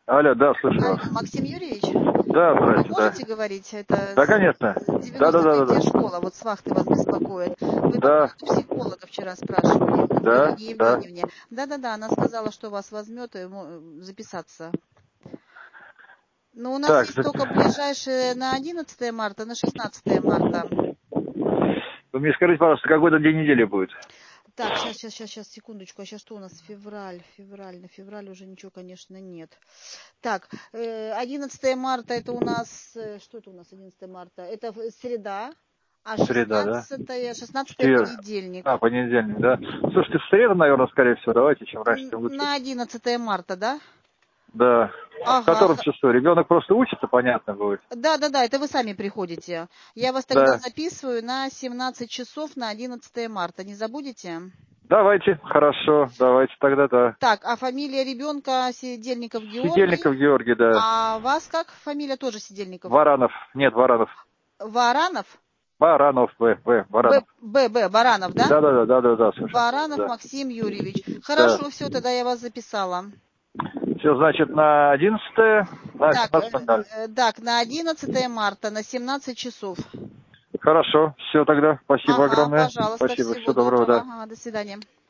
Алло, да, слышу Алло, вас. Максим Юрьевич, Да, вы здрасте, да. можете говорить? Это Да, конечно. Да, да, да, да, 93-я да. школа, вот с вахты вас беспокоит. Вы по Да, поводу психолога вчера спрашивали, вот в да, Ирине да. Евгеньевне. Да-да-да, она сказала, что вас возьмет и записаться. Но у нас Так, есть только ближайшее на 11 марта, на 16 марта. вы мне скажите, пожалуйста, какой-то день недели будет? Так, сейчас, секундочку. А сейчас что у нас? На февраль уже ничего, конечно, нет. Так, 11 марта это у нас, что это у нас 11 марта? Это среда, а Среда, да? 16 Четверг. понедельник. А, понедельник, да. Слушайте, в среду, наверное, скорее всего. Давайте, чем раньше, тем лучше. На 11 марта, да? Да. В Ага, котором часу? Ребенок просто учится, понятно будет. да, это вы сами приходите. Я вас тогда Да. записываю на 17 часов на 11 марта. Не забудете? Давайте, хорошо, давайте тогда, да. Так, а фамилия ребенка Сидельников Георгий? Сидельников Георгий, да. А вас как фамилия тоже Сидельников? Варанов. Нет, Варанов. Варанов? Баранов, Баранов. Баранов, да? Да, да, да, да, да, да, совершенно верно, Баранов да. Максим Юрьевич. Да. Хорошо, все, тогда я вас записала. Все, значит, на 11 на Так, 17:00. так, на 11 марта, на 17 часов. Хорошо, все тогда. Спасибо Ага, огромное. пожалуйста, Спасибо, всего всего доброго, доброго. да. Ага, до свидания.